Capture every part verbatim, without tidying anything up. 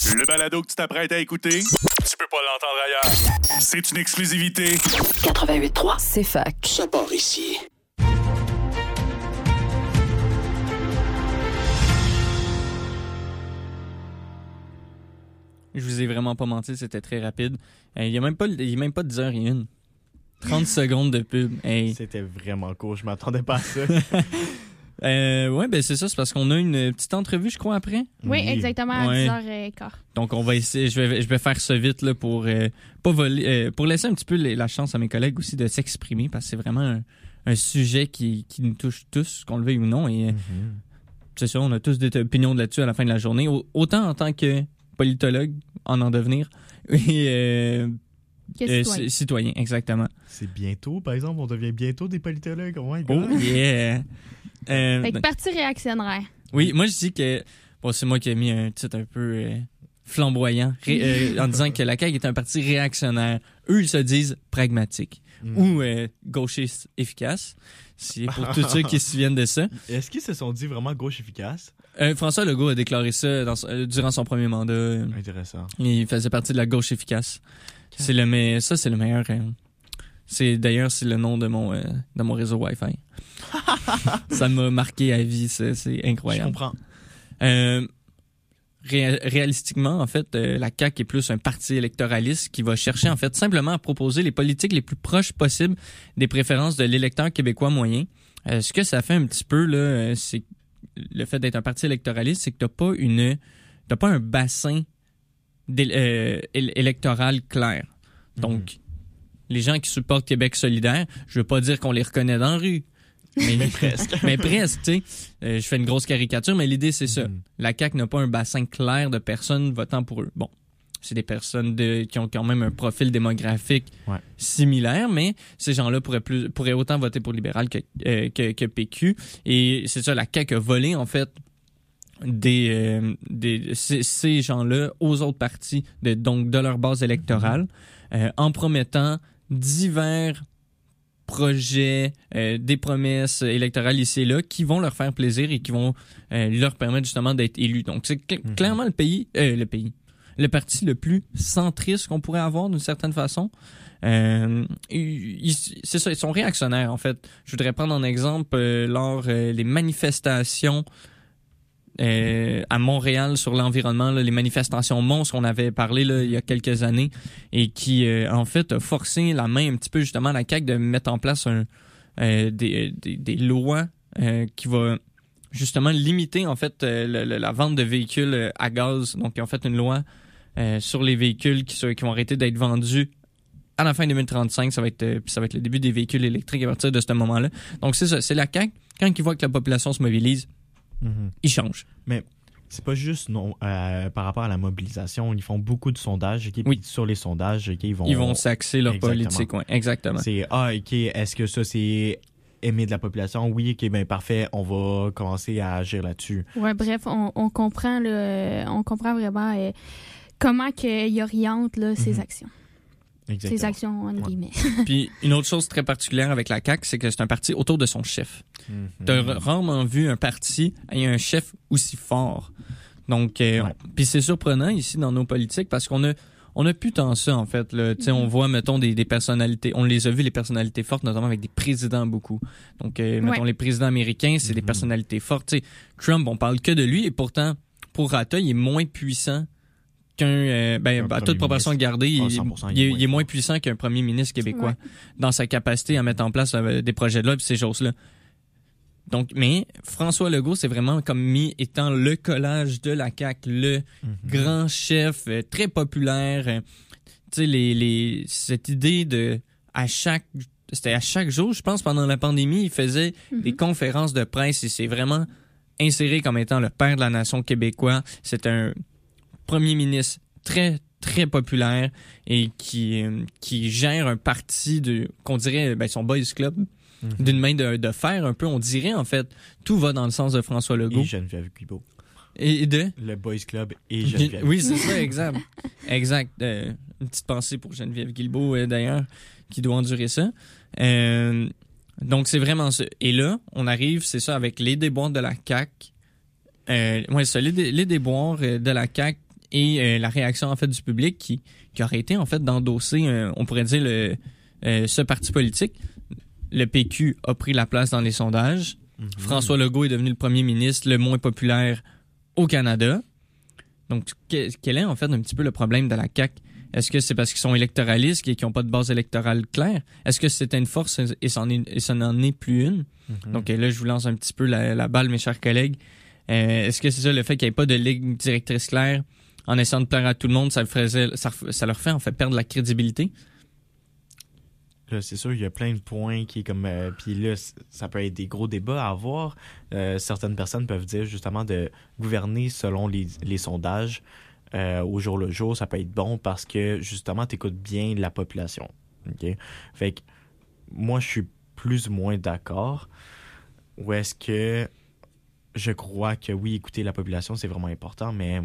Le balado que tu t'apprêtes à écouter, tu peux pas l'entendre ailleurs. C'est une exclusivité. quatre-vingt-huit trois, c'est fac. Ça part ici. Je vous ai vraiment pas menti, c'était très rapide. Il euh, n'y a même pas, il y a même pas dix heures et une. trente secondes de pub. Hey. C'était vraiment court, je m'attendais pas à ça. euh, ouais, ben c'est ça, c'est parce qu'on a une petite entrevue, je crois, après. Oui, oui. Exactement, à ouais. dix heures quinze. Donc, on va essayer, je vais, je vais faire ça vite là, pour, euh, pas voler, euh, pour laisser un petit peu les, la chance à mes collègues aussi de s'exprimer, parce que c'est vraiment un, un sujet qui, qui nous touche tous, qu'on le veuille ou non. Et, mm-hmm. C'est ça, on a tous des opinions là-dessus à la fin de la journée. Autant en tant que politologue, en en devenir, et euh, que euh, citoyen. citoyen, exactement. C'est bientôt, par exemple, on devient bientôt des politologues. Oh, oh yeah! euh, fait que parti réactionnaire. Oui, moi je dis que, bon, c'est moi qui ai mis un titre un peu euh, flamboyant, ré, euh, en disant que la C A Q est un parti réactionnaire. Eux, ils se disent pragmatiques mm. ou euh, gauchistes efficaces. C'est pour tous ceux qui se souviennent de ça. Est-ce qu'ils se sont dit vraiment gauche efficace? Euh, François Legault a déclaré ça dans, euh, durant son premier mandat. Intéressant. Il faisait partie de la gauche efficace. Okay. C'est le me- ça, c'est le meilleur. Euh, c'est d'ailleurs c'est le nom de mon euh, de mon réseau Wi-Fi. Ça m'a marqué à vie. C'est, c'est incroyable. Je comprends. Euh, ré- réalistiquement, en fait, euh, la C A Q est plus un parti électoraliste qui va chercher en fait simplement à proposer les politiques les plus proches possibles des préférences de l'électeur québécois moyen. Euh, ce que ça fait un petit peu là, euh, c'est le fait d'être un parti électoraliste, c'est que t'as pas une, t'as pas un bassin euh, électoral clair. Donc, mm-hmm. les gens qui supportent Québec solidaire, je veux pas dire qu'on les reconnaît dans la rue, mais, mais presque. Mais presque, tu sais. Euh, je fais une grosse caricature, mais l'idée c'est ça. Mm-hmm. La C A Q n'a pas un bassin clair de personnes votant pour eux. Bon. C'est des personnes de, qui ont quand même un profil démographique ouais. similaire, mais ces gens-là pourraient, plus, pourraient autant voter pour libéral que, euh, que, que P Q. Et c'est ça, la C A Q a volé, en fait, des, euh, des, ces, ces gens-là aux autres partis, de, donc de leur base électorale, euh, en promettant divers projets, euh, des promesses électorales ici et là qui vont leur faire plaisir et qui vont euh, leur permettre justement d'être élus. Donc, c'est cl- mm-hmm. clairement le pays... Euh, le pays... le parti le plus centriste qu'on pourrait avoir d'une certaine façon. Euh, ils, c'est ça, ils sont réactionnaires en fait. Je voudrais prendre un exemple euh, lors euh, les manifestations euh, à Montréal sur l'environnement, là, les manifestations monstres qu'on avait parlé là, il y a quelques années et qui euh, en fait a forcé la main un petit peu justement à la C A Q de mettre en place un, euh, des, des, des lois euh, qui va justement limiter en fait euh, le, le, la vente de véhicules à gaz. Donc ils ont fait une loi Euh, sur les véhicules qui, qui vont arrêter d'être vendus à la fin deux mille trente-cinq. Ça va être, euh, ça va être le début des véhicules électriques à partir de ce moment-là. Donc, c'est ça. C'est la C A Q. Quand ils voient que la population se mobilise, mm-hmm. ils changent. Mais c'est pas juste non, euh, par rapport à la mobilisation. Ils font beaucoup de sondages. Okay, oui. Sur les sondages, okay, ils vont... Ils vont s'axer leur exactement. politique. Ouais, exactement. C'est, ah, OK, est-ce que ça, c'est... aimer de la population, oui, ok, ben parfait, on va commencer à agir là-dessus. Ouais, bref, on, on comprend le, on comprend vraiment euh, comment qu'il oriente là, ses mm-hmm. actions. Exactement. Ses actions, en guillemets. Ouais. Puis une autre chose très particulière avec la C A Q, c'est que c'est un parti autour de son chef. Mm-hmm. T'as rarement vu un parti ayant un chef aussi fort. Donc, euh, ouais. Puis c'est surprenant ici dans nos politiques parce qu'on a On n'a plus tant ça, en fait. Là. Mm-hmm. On voit, mettons, des, des personnalités. On les a vus, les personnalités fortes, notamment avec des présidents beaucoup. Donc, euh, mettons, ouais. les présidents américains, c'est mm-hmm. des personnalités fortes. T'sais, Trump, on parle que de lui, et pourtant, pour Rata, il est moins puissant qu'un... Euh, ben, à toute proportion gardée, il, il, il, est, il est moins puissant qu'un premier ministre québécois ouais. dans sa capacité à mettre en place euh, des projets de loi et ces choses-là. Donc, mais François Legault, c'est vraiment comme mis étant le collage de la C A Q, le mm-hmm. grand chef, euh, très populaire. Euh, tu sais, les, les, cette idée de, à chaque, c'était à chaque jour, je pense, pendant la pandémie, il faisait mm-hmm. des conférences de presse et c'est vraiment inséré comme étant le père de la nation québécois. C'est un premier ministre très, très populaire et qui, euh, qui gère un parti de, qu'on dirait, ben, son boys club. Mm-hmm. D'une main de, de fer un peu, on dirait en fait, tout va dans le sens de François Legault. Et Geneviève Guilbeault. Et de? Le Boys Club et Geneviève. Oui, c'est ça, exact. exact. Euh, une petite pensée pour Geneviève Guilbeault, euh, d'ailleurs, qui doit endurer ça. Euh, donc, c'est vraiment ça. Et là, on arrive, c'est ça, avec les déboires de la C A Q. Euh, ouais, ça, les, les déboires de la C A Q et euh, la réaction en fait du public qui, qui aurait été en fait d'endosser, euh, on pourrait dire, le, euh, ce parti politique. Le P Q a pris la place dans les sondages. Mm-hmm. François Legault est devenu le premier ministre le moins populaire au Canada. Donc, que, quel est en fait un petit peu le problème de la C A Q? Est-ce que c'est parce qu'ils sont électoralistes et qu'ils n'ont pas de base électorale claire? Est-ce que c'était une force et ça n'en est plus une? Mm-hmm. Donc là, je vous lance un petit peu la, la balle, mes chers collègues. Euh, est-ce que c'est ça, le fait qu'il n'y ait pas de ligne directrice claire, en essayant de plaire à tout le monde, ça, le faisait, ça, ça leur fait en fait perdre la crédibilité? Là, c'est sûr, il y a plein de points qui est comme... Euh, puis là, ça peut être des gros débats à avoir. Euh, certaines personnes peuvent dire justement de gouverner selon les, les sondages euh, au jour le jour. Ça peut être bon parce que justement, tu écoutes bien la population. Okay? Fait que moi, je suis plus ou moins d'accord. Ou est-ce que je crois que oui, écouter la population, c'est vraiment important, mais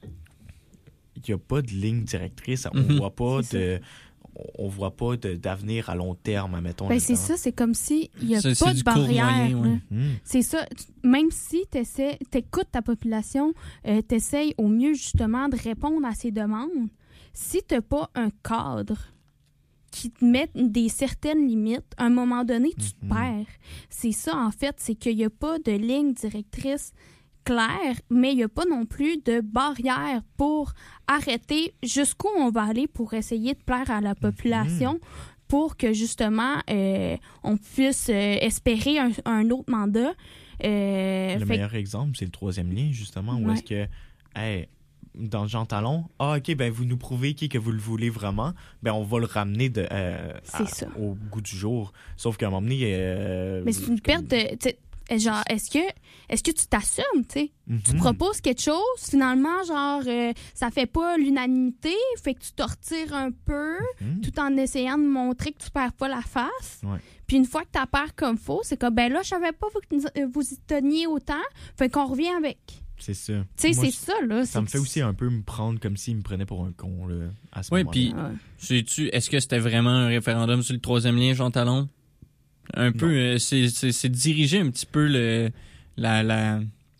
il n'y a pas de ligne directrice. On Mm-hmm. voit pas de... on voit pas de, d'avenir à long terme, admettons. Ben, c'est ça, c'est comme s'il n'y a c'est, pas c'est de du court barrière. moyen, ouais. Mmh. C'est ça. Même si tu écoutes ta population, euh, tu essaies au mieux justement de répondre à ses demandes, si tu n'as pas un cadre qui te met des certaines limites, à un moment donné, tu te Mmh. perds. C'est ça, en fait, c'est qu'il n'y a pas de ligne directrice claire, mais il n'y a pas non plus de barrière pour arrêter jusqu'où on va aller pour essayer de plaire à la population, mm-hmm. pour que justement euh, on puisse euh, espérer un, un autre mandat. Euh, le fait... meilleur exemple, c'est le troisième lien, justement, où ouais. est-ce que, hey, dans Jean Talon, ah, OK, ben vous nous prouvez qui que vous le voulez vraiment, ben on va le ramener de, euh, à, au goût du jour. Sauf qu'à un moment donné... Euh, mais c'est une perte de... Genre, est-ce que est-ce que tu t'assumes, tu sais? Mm-hmm. Tu proposes quelque chose, finalement, genre, euh, ça fait pas l'unanimité, fait que tu te retires un peu, mm-hmm. tout en essayant de montrer que tu perds pas la face. Ouais. Puis une fois que tu perds comme faux, c'est comme, ben là, je savais pas que vous y teniez autant, fait qu'on revient avec. C'est ça. Tu sais, c'est ça, là. Ça me fait aussi un peu me prendre comme s'il me prenait pour un con, là, à ce ouais, moment-là. Puis, ouais, sais-tu, est-ce que c'était vraiment un référendum sur le troisième lien, Jean Talon? Un peu, euh, c'est, c'est, c'est diriger un petit peu le, la, la,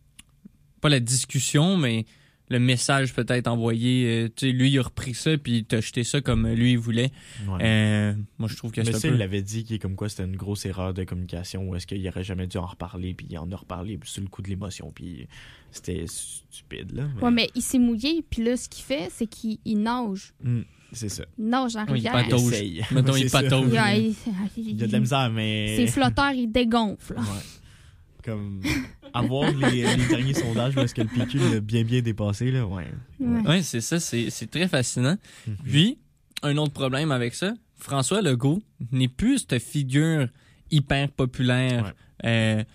pas la discussion, mais le message peut-être envoyé. Euh, tu sais, lui, il a repris ça, puis il t'a jeté ça comme lui, il voulait. Ouais. Euh, moi, je trouve que mais c'est ça, un peu... il l'avait dit qu'il est comme quoi c'était une grosse erreur de communication, ou est-ce qu'il aurait jamais dû en reparler, puis il en a reparlé sur le coup de l'émotion, puis c'était stupide, là. Mais... Ouais, mais il s'est mouillé, puis là, ce qu'il fait, c'est qu'il il nage. Mm. C'est ça. Il nage en rivière. Oui, il patauge. Mettons, il patauge. Il, il, il, il y a de la misère, mais... Ses flotteurs, ils dégonflent. Ouais. Comme avoir les, les derniers sondages parce que le P Q l'a bien, bien dépassé, là, ouais. Ouais, ouais c'est ça, c'est, c'est très fascinant. Mm-hmm. Puis, un autre problème avec ça, François Legault n'est plus cette figure hyper populaire, ouais. euh,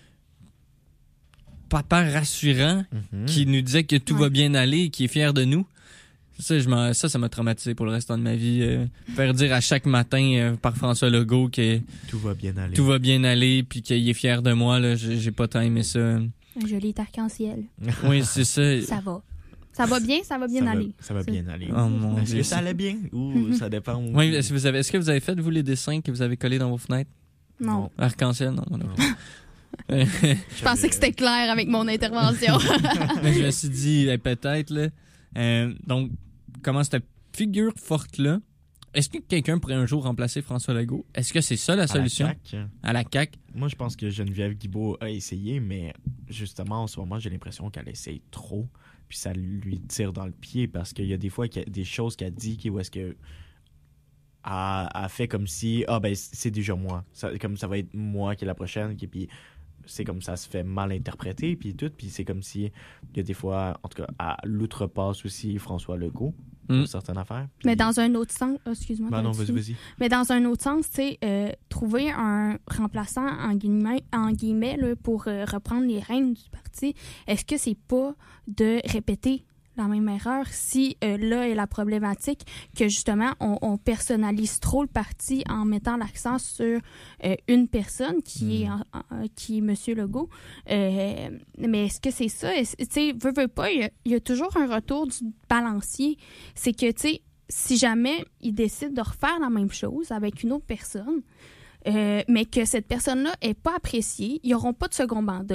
papa rassurant, mm-hmm. qui nous disait que tout ouais. va bien aller et qui est fier de nous. Ça, je m'en, ça, ça m'a traumatisé pour le restant de ma vie. Euh, faire dire à chaque matin euh, par François Legault que tout va bien aller, tout va bien aller, puis qu'il est fier de moi. Là, j'ai, j'ai pas tant aimé ça. Un joli arc-en-ciel. Oui, c'est ça. Ça va. Ça va bien, ça va bien ça aller. Va, ça va bien aller. Oh, mon est-ce Dieu, que ça allait bien ou ça dépend? Où... Oui, est-ce que vous avez, est-ce que vous avez fait vous les dessins que vous avez collés dans vos fenêtres? Non. Arc-en-ciel, non. non. non. Je pensais que c'était clair avec mon intervention. Mais je me suis dit, eh, peut-être là. Euh, donc. Comment cette figure forte-là, est-ce que quelqu'un pourrait un jour remplacer François Legault? Est-ce que c'est ça la solution? À la C A Q? À la C A Q? Moi, je pense que Geneviève Guilbeault a essayé, mais justement, en ce moment, j'ai l'impression qu'elle essaye trop, puis ça lui tire dans le pied, parce qu'il y a des fois qu'il y a des choses qu'elle dit qui, où est-ce que elle, elle fait comme si, ah ben, c'est déjà moi. Ça, comme ça va être moi qui est la prochaine, qui, puis c'est comme ça se fait mal interpréter, puis tout, puis c'est comme si, il y a des fois, en tout cas, elle l'outrepasse aussi François Legault pour mm. certaines affaires. Puis... Mais dans un autre sens, oh, excuse-moi. Ben non, vas-y, vas-y. Mais dans un autre sens, tu sais, euh, trouver un remplaçant, en guillemets, en guillemets là, pour euh, reprendre les rênes du parti, est-ce que c'est pas de répéter la même erreur si euh, là est la problématique que justement on, on personnalise trop le parti en mettant l'accent sur euh, une personne qui mmh. est en, en, qui est M. Legault. Euh, mais est-ce que c'est ça? Tu sais, veux, veux pas, il y, y a toujours un retour du balancier. C'est que, tu sais, si jamais il décide de refaire la même chose avec une autre personne, euh, mais que cette personne-là n'est pas appréciée, ils n'auront pas de second mandat.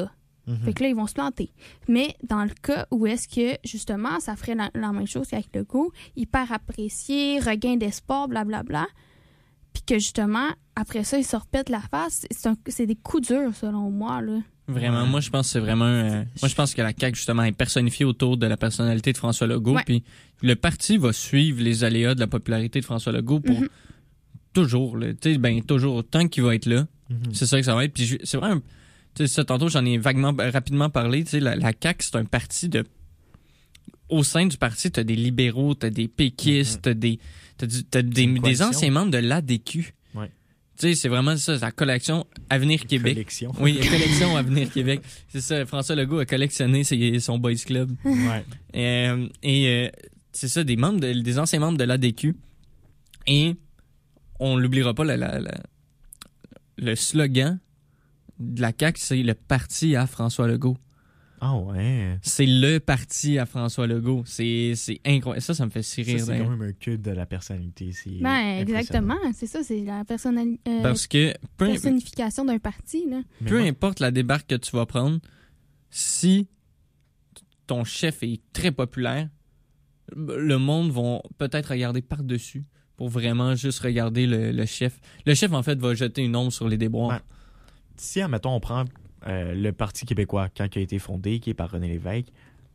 Mhm. Fait que là, ils vont se planter. Mais dans le cas où est-ce que, justement, ça ferait la, la même chose qu'avec Legault, hyper apprécié, regain d'espoir, blablabla, puis que, justement, après ça, ils se repètent la face, c'est, un, c'est des coups durs, selon moi, là. Vraiment, Ouais. moi je pense que c'est vraiment euh, moi je pense que la C A Q justement est personnifiée autour de la personnalité de François Legault, Ouais. puis le parti va suivre les aléas de la popularité de François Legault pour Mhm. toujours, là, tu sais, ben toujours tant qu'il va être là, Mhm. c'est ça que ça va être. Puis je- c'est vrai, un- tu sais, ça tantôt j'en ai vaguement euh, rapidement parlé, tu sais, la, la C A Q c'est un parti de au sein du parti, t'as des libéraux, t'as des péquistes, Mhm. t'as des t'as, du- t'as des, une des coalition. anciens membres de l'A D Q. Ouais. Tu sais, c'est vraiment ça, la collection Avenir Québec. Collection. Oui, collection Avenir Québec. C'est ça, François Legault a collectionné ses- son Boys Club. Ouais. Euh, et euh, c'est ça, des membres, de- des anciens membres de l'A D Q. Et on l'oubliera pas, la- la- la- le slogan de la C A Q, c'est le parti à François Legault. Ah ouais. C'est le parti à François Legault. C'est, c'est incroyable. Ça, ça me fait si Ça, rire. c'est d'ailleurs. quand même un culte de la personnalité. C'est Ben, impressionnant. exactement. C'est ça, c'est la personnali- euh, Parce que peu, personnification d'un parti, là. Mais peu moi- importe la débarque que tu vas prendre, si ton chef est très populaire, le monde va peut-être regarder par-dessus pour vraiment juste regarder le, le chef. Le chef, en fait, va jeter une ombre sur les déboires. Ouais. Si, admettons, on prend euh, le Parti québécois, quand il a été fondé, qui est par René Lévesque,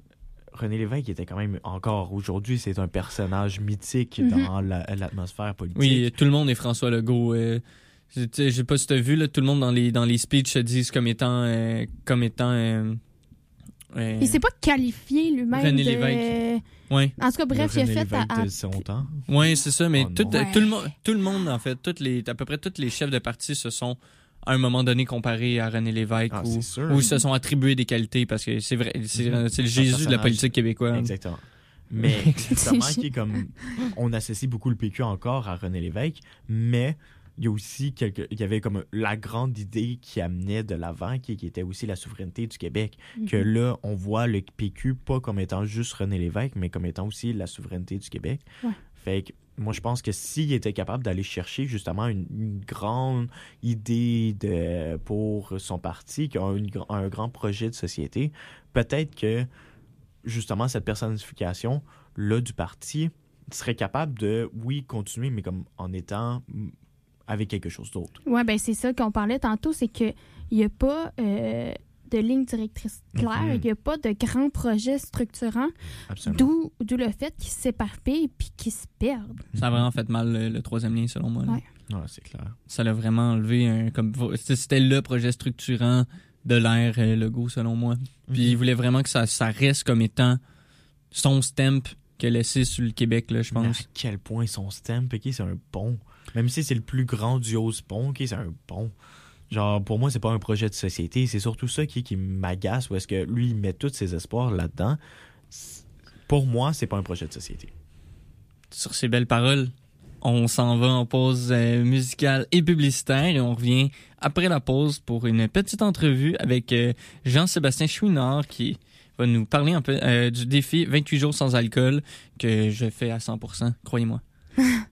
René Lévesque était quand même, encore aujourd'hui, c'est un personnage mythique Mhm. dans la- l'atmosphère politique. Oui, tout le monde est François Legault. Euh, je tu sais, je sais pas si tu as vu, là, tout le monde dans les, dans les speeches se disent comme étant... euh, comme étant euh, euh, Il s'est pas qualifié lui-même René de... Lévesque. ouais. En tout cas, bref, il a René fait... Lévesque à- à- de son temps. Oui, c'est ça, mais Oh tout, non. euh, Ouais. tout, le monde, tout le monde, en fait, toutes les, à peu près tous les chefs de parti se sont, à un moment donné, comparés à René Lévesque Ah, ou, c'est sûr. ou se sont attribués des qualités parce que c'est vrai, c'est, Mhm. c'est le C'est un Jésus de la personnage. politique québécoise. Exactement. Mais justement, qui est comme, on associe beaucoup le P Q encore à René Lévesque, mais il y a aussi quelque, il y avait comme la grande idée qui amenait de l'avant, qui, qui était aussi la souveraineté du Québec. Que Mhm. là, on voit le P Q pas comme étant juste René Lévesque, mais comme étant aussi la souveraineté du Québec. Ouais. Fait que moi, je pense que s'il était capable d'aller chercher justement une, une grande idée de, pour son parti, qui a une gr- un grand projet de société, peut-être que justement cette personnification là du parti serait capable de, oui, continuer, mais comme en étant mm, avec quelque chose d'autre. Ouais, ben c'est ça qu'on parlait tantôt, c'est que il y a pas euh, de ligne directrice claire, il Mhm. y a pas de grands projets structurants, Absolument. d'où d'où le fait qu'ils s'éparpillent puis qu'ils se perdent. Ça a vraiment fait mal, le, le troisième lien, selon moi. là. Ouais. Ouais, c'est clair. Ça l'a vraiment enlevé un, comme, c'était c'était le projet structurant de l'ère euh, Legault, selon moi. Puis il voulait vraiment que ça, ça reste comme étant son stamp qu'il a laissé sur le Québec, là, je Mais à pense. quel point son stamp, ok, c'est un pont. Même si c'est le plus grandiose pont, ok, c'est un pont. Genre, pour moi, c'est pas un projet de société. C'est surtout ça qui, qui m'agace, où est-ce que lui, il met tous ses espoirs là-dedans. C'est- Pour moi, c'est pas un projet de société. Sur ces belles paroles, on s'en va en pause euh, musicale et publicitaire et on revient après la pause pour une petite entrevue avec euh, Jean-Sébastien Chouinard qui va nous parler un peu euh, du défi vingt-huit jours sans alcool que je fais à cent pour cent, croyez-moi.